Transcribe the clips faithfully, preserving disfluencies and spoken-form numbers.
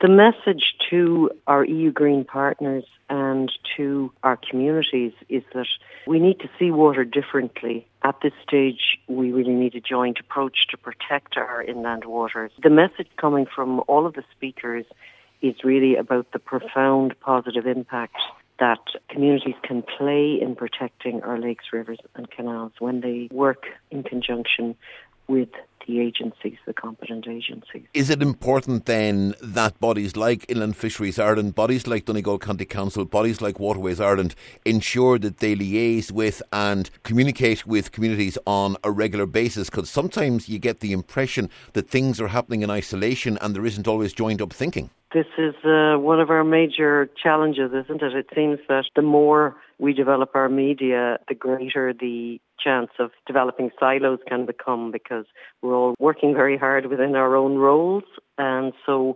The message to our E U Green partners and to our communities is that we need to see water differently. At this stage, we really need a joint approach to protect our inland waters. The message coming from all of the speakers is really about the profound positive impact that communities can play in protecting our lakes, rivers and canals when they work in conjunction with the agencies, the competent agencies. Is it important then that bodies like Inland Fisheries Ireland, bodies like Donegal County Council, bodies like Waterways Ireland ensure that they liaise with and communicate with communities on a regular basis? Because sometimes you get the impression that things are happening in isolation and there isn't always joined up thinking. This is uh, one of our major challenges, isn't it? It seems that the more we develop our media, the greater the chance of developing silos can become, because we're all working very hard within our own roles. And so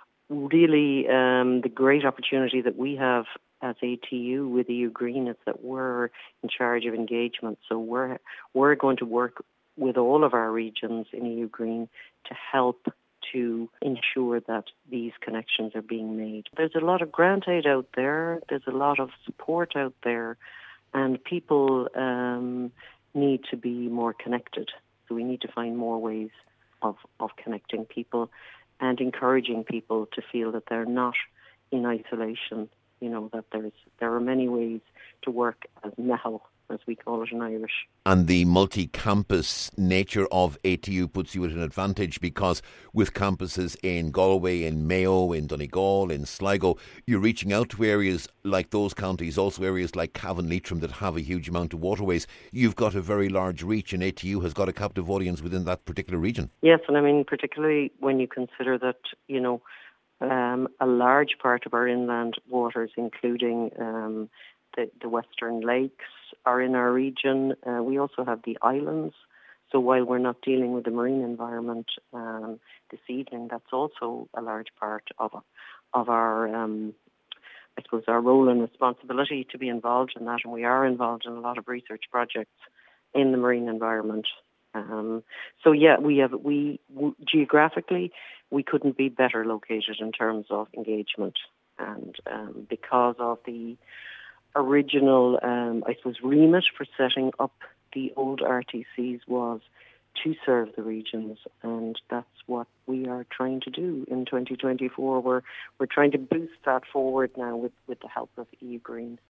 really um, the great opportunity that we have as A T U with E U Green is that we're in charge of engagement. So we're, we're going to work with all of our regions in E U Green to help to ensure that these connections are being made. There's a lot of grant aid out there, there's a lot of support out there, and people um, need to be more connected. So we need to find more ways of, of connecting people and encouraging people to feel that they're not in isolation, you know, that there's there are many ways to work as Nehel, as we call it in Irish. And the multi-campus nature of A T U puts you at an advantage, because with campuses in Galway, in Mayo, in Donegal, in Sligo, you're reaching out to areas like those counties, also areas like Cavan, Leitrim that have a huge amount of waterways. You've got a very large reach, and A T U has got a captive audience within that particular region. Yes, and I mean, particularly when you consider that, you know, um, a large part of our inland waters, including um, the, the Western Lakes, are in our region. Uh, we also have the islands. So while we're not dealing with the marine environment um, this evening, that's also a large part of of our, um, I suppose, our role and responsibility to be involved in that. And we are involved in a lot of research projects in the marine environment. Um, so yeah, we have we w- geographically we couldn't be better located in terms of engagement, and um, because of the original, um, I suppose, remit for setting up the old R T Cs was to serve the regions, and that's what we are trying to do in twenty twenty-four. We're we're trying to boost that forward now with, with the help of E U Green.